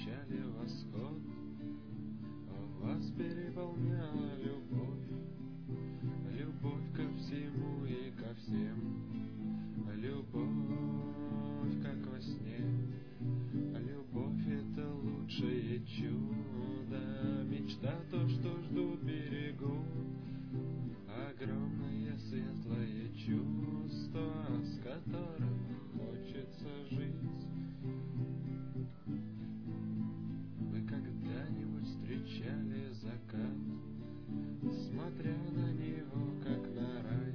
встречали восход, вас переполняла любовь, любовь ко всему и ко всем, любовь, как во сне. Любовь — это лучшее чудо, мечта, то, что ждут берегу, огромное светлое чувство, с которым хочется жить. Вы когда-нибудь встречали закат, смотря на него, как на рай?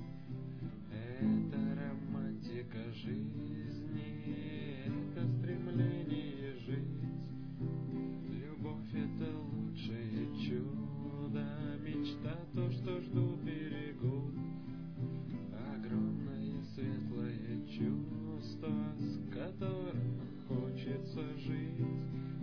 Это романтика жизни, это стремление жить. Любовь — это лучшее чудо, мечта, то, что ждут берегут, огромное светлое чувство, с которым хочется жить.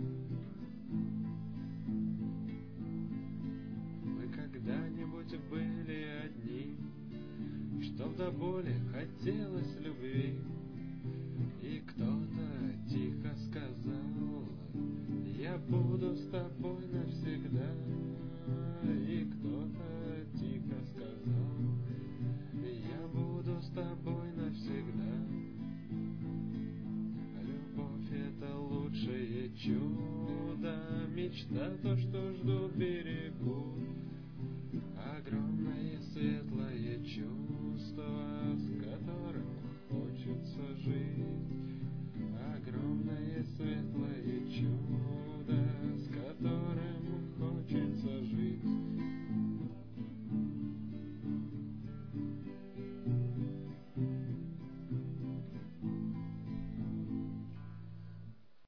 Вы когда-нибудь были одни, что до боли хотелось любви, и кто-то тихо сказал: я буду с тобой навсегда. И кто-то тихо сказал: я буду с тобой навсегда. Любовь — это лучшее чудо, мечта, то, что ждут берегу, огромное светлое чувство, с которым хочется жить.